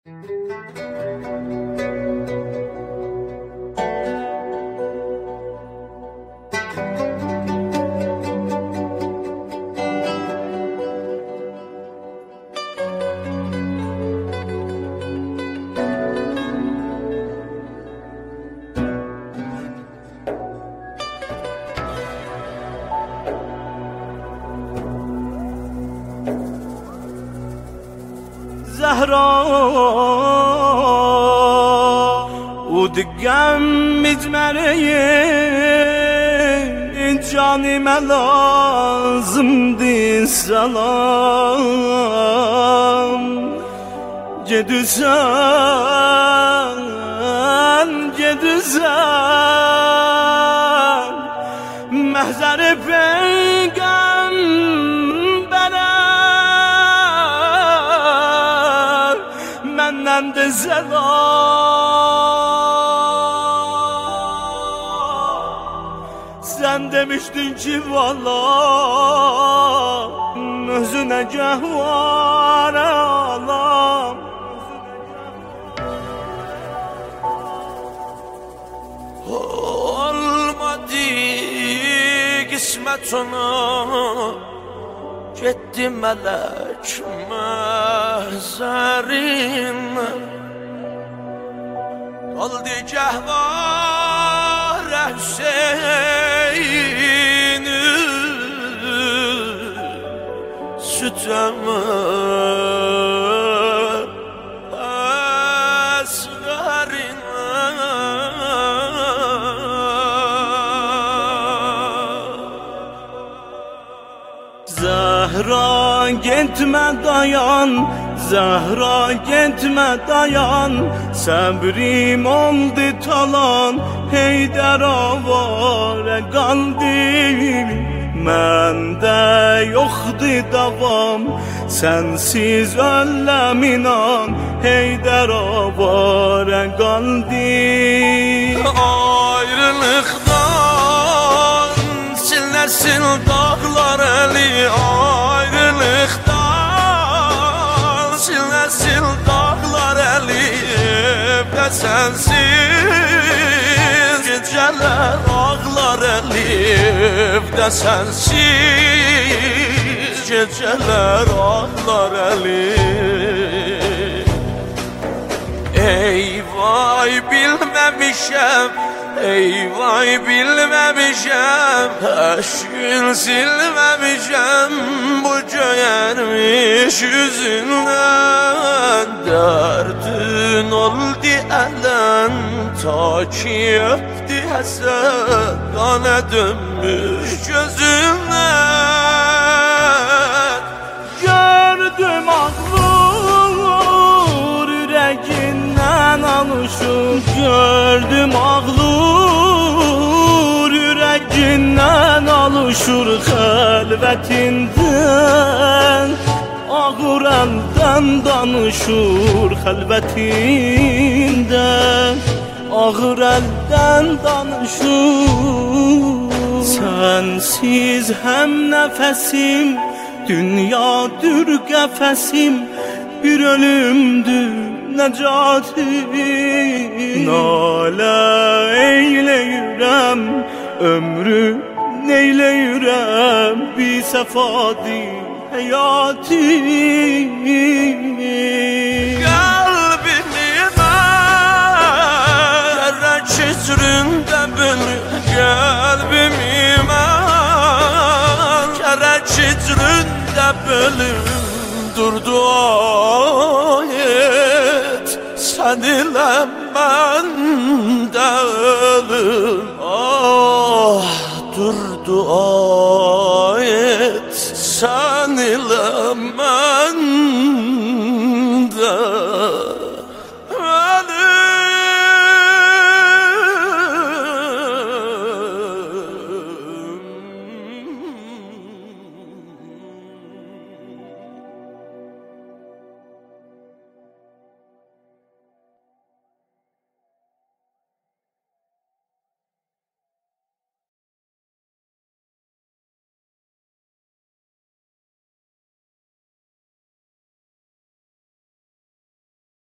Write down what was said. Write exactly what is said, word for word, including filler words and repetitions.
زهرا او دگم مجمره canime lazımdı salam Gedüsen, gedüsen Mehzer-i peygambere Menden de selam Sen demiştin ki valla Özüne cehvare alam Olmadı kısmet ona Gitti melek mehzerin Kaldı cehvare Hüseyin'i Süteme Zahra gitme dayan, Zahra gitme dayan Sabrim oldu talan, Heydər avare qaldı Məndə yoxdur davam Sensiz öləm inan Heydər avare qaldı Ayrılıqdan Silnesin dağlar eli Ayrılıktan Silnesin dağlar eli Evde sensiz Geceler ağlar eli Evde sensiz Geceler ağlar eli Ey vay bilmemişem Ey vay bilmemişem Aşkın silmemişem Bu cöyermiş yüzünden Derdin oldu elen Ta ki öptü hasret Kana dönmüş gözünden Gördüm ağlur Yüreğinden alışır Gördüm ağlur Yüreğinden alışır Xəlvətindən Ağır əldən danışır Xəlvətindən Ağır əldən danışır Sensiz həm nəfəsim Dünyadır qəfəsim Bir ölümdür necatim Nalə eyləyirəm Ömrü neyləyirəm Bir səfadi həyatim Qəlbimi mən Gərək içrində bölür Qəlbimi mən Gərək içrində bölür Dur dua et Sen ile ben de ölüm Ah dur dua